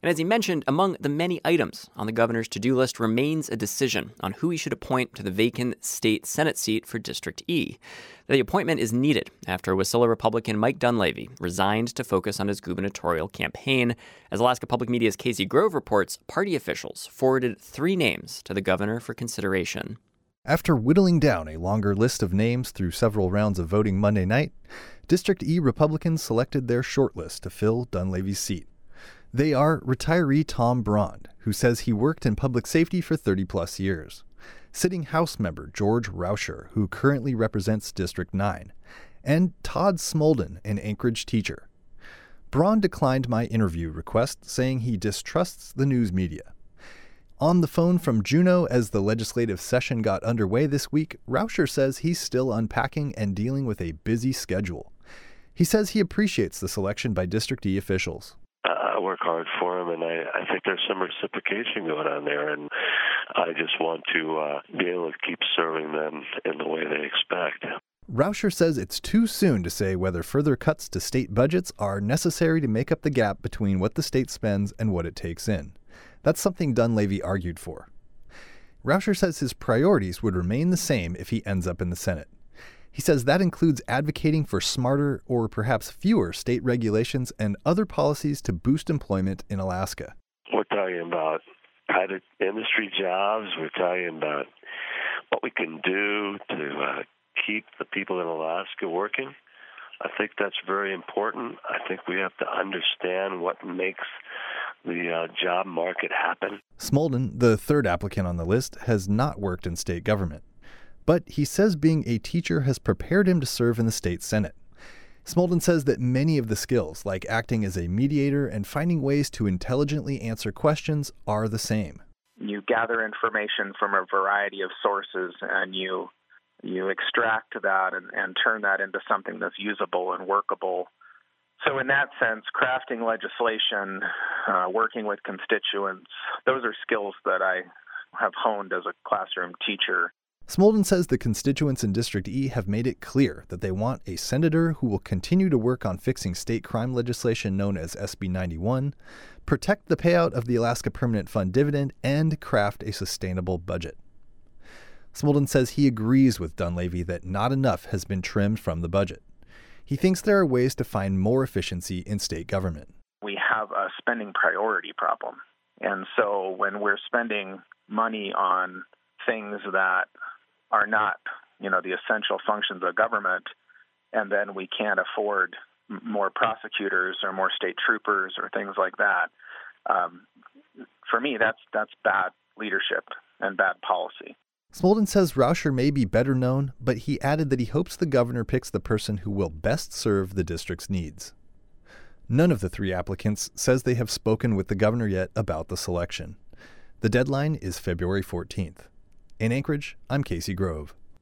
And as he mentioned, among the many items on the governor's to-do list remains a decision on who he should appoint to the vacant state Senate seat for District E. The appointment is needed after Wasilla Republican Mike Dunleavy resigned to focus on his gubernatorial campaign. As Alaska Public Media's Casey Grove reports, party officials forwarded 3 names to the governor for consideration. After whittling down a longer list of names through several rounds of voting Monday night, District E Republicans selected their shortlist to fill Dunleavy's seat. They are retiree Tom Brond, who says he worked in public safety for 30-plus years, sitting House member George Rauscher, who currently represents District 9, and Todd Smolden, an Anchorage teacher. Brond declined my interview request, saying he distrusts the news media. On the phone from Juneau as the legislative session got underway this week, Rauscher says he's still unpacking and dealing with a busy schedule. He says he appreciates the selection by District E officials. I work hard for them, and I think there's some reciprocation going on there, and I just want to be able to keep serving them in the way they expect. Rauscher says it's too soon to say whether further cuts to state budgets are necessary to make up the gap between what the state spends and what it takes in. That's something Dunleavy argued for. Rauscher says his priorities would remain the same if he ends up in the Senate. He says that includes advocating for smarter or perhaps fewer state regulations and other policies to boost employment in Alaska. We're talking about private industry jobs. We're talking about what we can do to keep the people in Alaska working. I think that's very important. I think we have to understand what makes the job market happen. Smolden, the third applicant on the list, has not worked in state government. But he says being a teacher has prepared him to serve in the state Senate. Smolden says that many of the skills, like acting as a mediator and finding ways to intelligently answer questions, are the same. You gather information from a variety of sources, and you extract that and turn that into something that's usable and workable. So in that sense, crafting legislation, working with constituents, those are skills that I have honed as a classroom teacher. Smolden says the constituents in District E have made it clear that they want a senator who will continue to work on fixing state crime legislation known as SB 91, protect the payout of the Alaska Permanent Fund dividend, and craft a sustainable budget. Smolden says he agrees with Dunleavy that not enough has been trimmed from the budget. He thinks there are ways to find more efficiency in state government. We have a spending priority problem. And so when we're spending money on things that are not, the essential functions of government, and then we can't afford more prosecutors or more state troopers or things like that, for me, that's bad leadership and bad policy. Smolden says Rauscher may be better known, but he added that he hopes the governor picks the person who will best serve the district's needs. None of the 3 applicants says they have spoken with the governor yet about the selection. The deadline is February 14th. In Anchorage, I'm Casey Grove.